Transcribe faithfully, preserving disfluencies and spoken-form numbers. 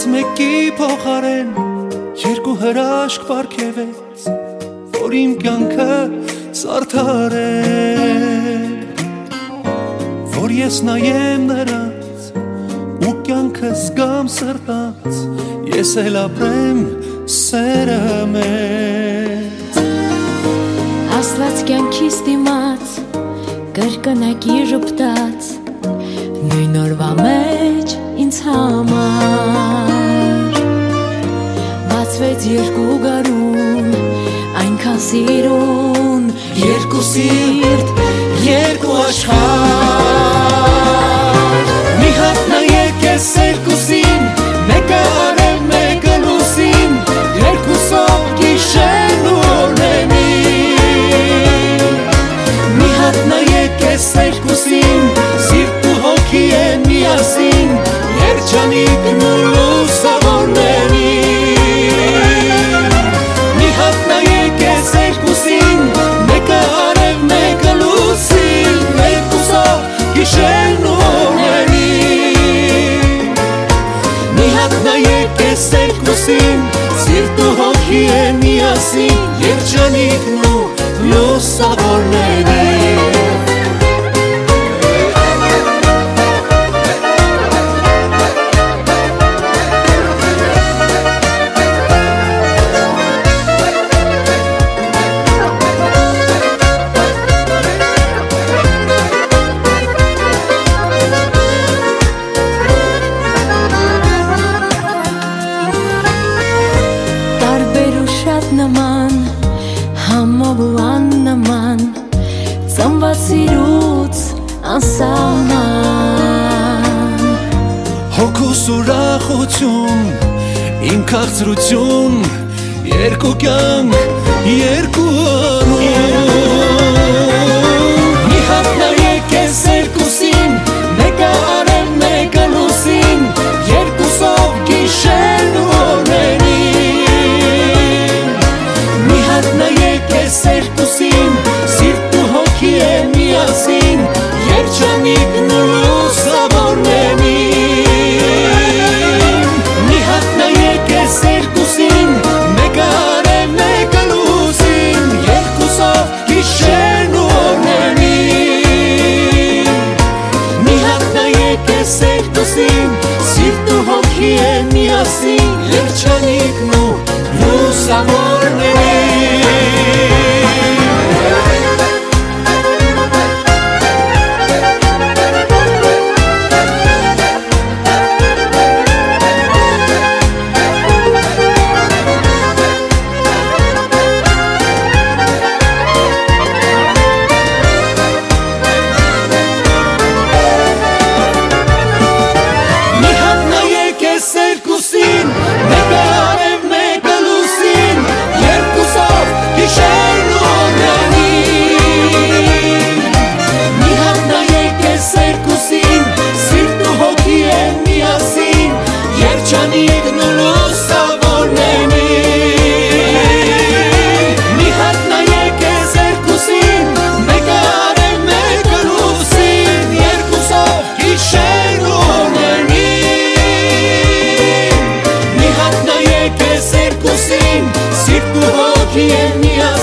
Աստված մեկի փոխարեն երկու հրաշք պարգևեց, որ իմ կյանքը զարդարել, որ ես նայեմ նրանց ու կյանքը զգամ սրտած, ես էլ ապրեմ սերը մեծ։ Աստված կյանքիս դիմաց կրկնակի ժպտաց, նույն օրվա մեջ ինձ համար բացվեց երկու գարուն, այնքան սիրուն, երկու սիրտ, երկու աշխարհ։ Մի հատ նայեք ես երկուսին, մեկը արև, մեկը լուսին, երկուսով գիշերն ու օրնենին։ Մի հատ նայեք ես երկուսին, սիրտ ու հոգի են միասին, երջանիկն ու լուսավորներին։ Մի հատ նայեք ես երկուսին, մեկը արև, մեկը լուսին, երկուսով գիշերն ու օրնենին։ Մի հատ նայեք ես երկուսին, սիրտ ու հոգի են միասին, երջանիկն ու լուսավորներին։ Համով ու աննման, ծնված սիրուց անսահման, հոգուս ուրախություն, իմ քաղցրություն, երկու կյանք, երկու անուն։ Մի հատ նայեք ես երկուսին, մեկը արև, մեկը լուսին, երկուսով գիշերն ու օրնենին։ Մի հատ նայեք ես երկուսին, սիրտ ու հոգի են միասին, երջանիկն ու լուսավորներին։ Մի հատ նայեք ես երկուսին, մեկը արև, մեկը լուսին, երկուսով գիշերն ու օրնենին։ Մի հատ նայեք ես երկուսին, սիրտ ու հոգի են միասին, երջանիկն ու լուսավորներին։ Սիրտ ու հոգի են միասին,